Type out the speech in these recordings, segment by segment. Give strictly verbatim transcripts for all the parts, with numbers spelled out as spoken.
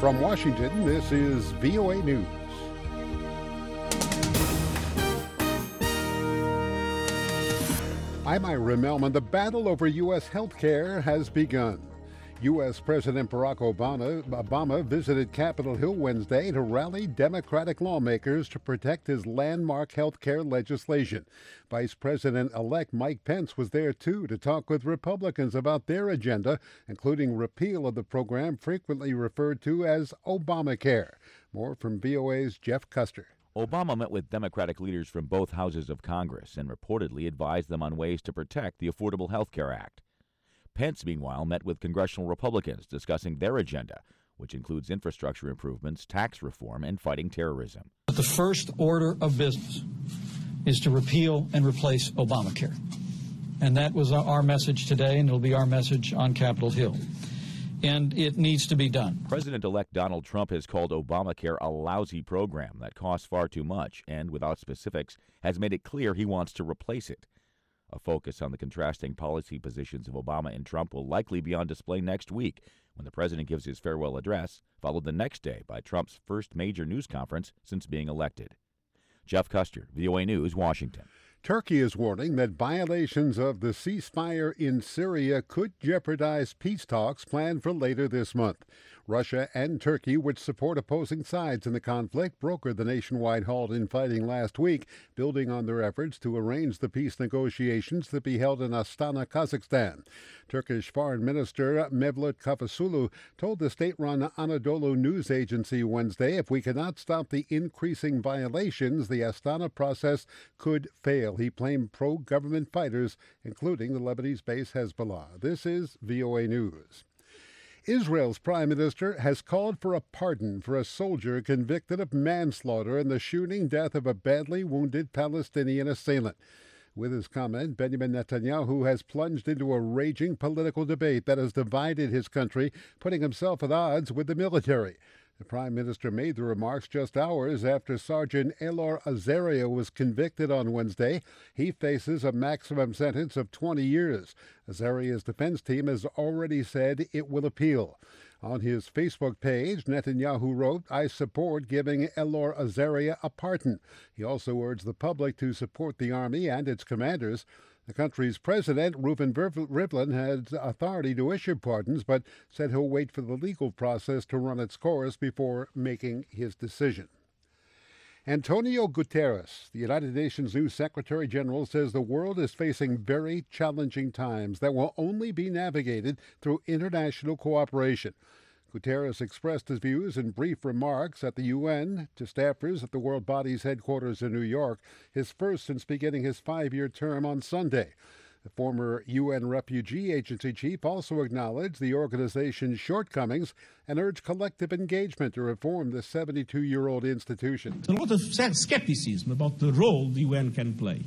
From Washington, this is V O A News. I'm Ira Melman. The battle over U S health care has begun. U S President Barack Obama, Obama visited Capitol Hill Wednesday to rally Democratic lawmakers to protect his landmark health care legislation. Vice President-elect Mike Pence was there, too, to talk with Republicans about their agenda, including repeal of the program frequently referred to as Obamacare. More from V O A's Jeff Custer. Obama met with Democratic leaders from both houses of Congress and reportedly advised them on ways to protect the Affordable Health Care Act. Pence, meanwhile, met with congressional Republicans discussing their agenda, which includes infrastructure improvements, tax reform, and fighting terrorism. But the first order of business is to repeal and replace Obamacare. And that was our message today, and it'll be our message on Capitol Hill. And it needs to be done. President-elect Donald Trump has called Obamacare a lousy program that costs far too much and, without specifics, has made it clear he wants to replace it. A focus on the contrasting policy positions of Obama and Trump will likely be on display next week when the president gives his farewell address, followed the next day by Trump's first major news conference since being elected. Jeff Custer, V O A News, Washington. Turkey is warning that violations of the ceasefire in Syria could jeopardize peace talks planned for later this month. Russia and Turkey, which support opposing sides in the conflict, brokered the nationwide halt in fighting last week, building on their efforts to arrange the peace negotiations to be held in Astana, Kazakhstan. Turkish Foreign Minister Mevlut Cavusoglu told the state-run Anadolu news agency Wednesday, if we cannot stop the increasing violations, the Astana process could fail. He blamed pro-government fighters, including the Lebanese base Hezbollah. This is V O A News. Israel's prime minister has called for a pardon for a soldier convicted of manslaughter in the shooting death of a badly wounded Palestinian assailant. With his comment, Benjamin Netanyahu has plunged into a raging political debate that has divided his country, putting himself at odds with the military. The prime minister made the remarks just hours after Sergeant Elor Azaria was convicted on Wednesday. He faces a maximum sentence of twenty years. Azaria's defense team has already said it will appeal. On his Facebook page, Netanyahu wrote, "I support giving Elor Azaria a pardon." He also urged the public to support the army and its commanders. The country's president, Reuven Rivlin, has authority to issue pardons, but said he'll wait for the legal process to run its course before making his decision. Antonio Guterres, the United Nations new Secretary General, says the world is facing very challenging times that will only be navigated through international cooperation. Guterres expressed his views in brief remarks at the U N to staffers at the world body's headquarters in New York, his first since beginning his five-year term on Sunday. The former U N Refugee Agency chief also acknowledged the organization's shortcomings and urged collective engagement to reform the seventy-two-year-old institution. A lot of skepticism about the role the U N can play.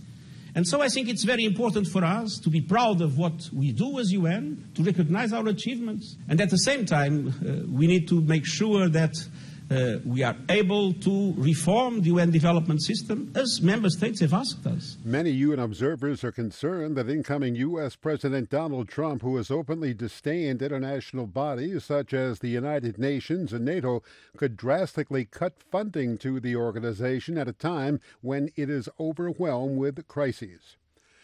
And so I think it's very important for us to be proud of what we do as U N, to recognize our achievements, and at the same time uh, we need to make sure that uh, we are able to reform the U N development system as member states have asked us. Many U N observers are concerned that incoming U S President Donald Trump, who has openly disdained international bodies such as the United Nations and NATO, could drastically cut funding to the organization at a time when it is overwhelmed with crises.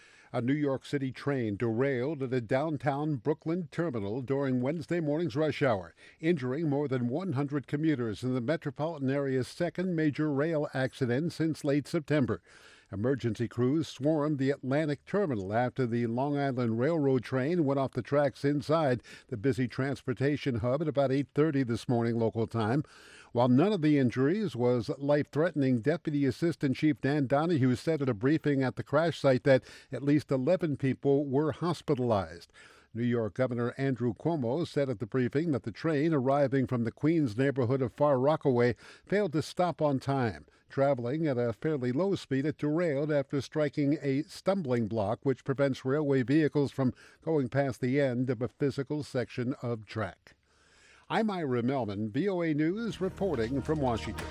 A New York City train derailed at a downtown Brooklyn terminal during Wednesday morning's rush hour, injuring more than one hundred commuters in the metropolitan area's second major rail accident since late September. Emergency crews swarmed the Atlantic Terminal after the Long Island Railroad train went off the tracks inside the busy transportation hub at about eight thirty this morning local time. While none of the injuries was life-threatening, Deputy Assistant Chief Dan Donahue said at a briefing at the crash site that at least eleven people were hospitalized. New York Governor Andrew Cuomo said at the briefing that the train arriving from the Queens neighborhood of Far Rockaway failed to stop on time. Traveling at a fairly low speed, it derailed after striking a stumbling block which prevents railway vehicles from going past the end of a physical section of track. I'm Ira Melman, V O A News, reporting from Washington.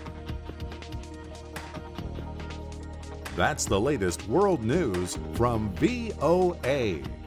That's the latest world news from V O A.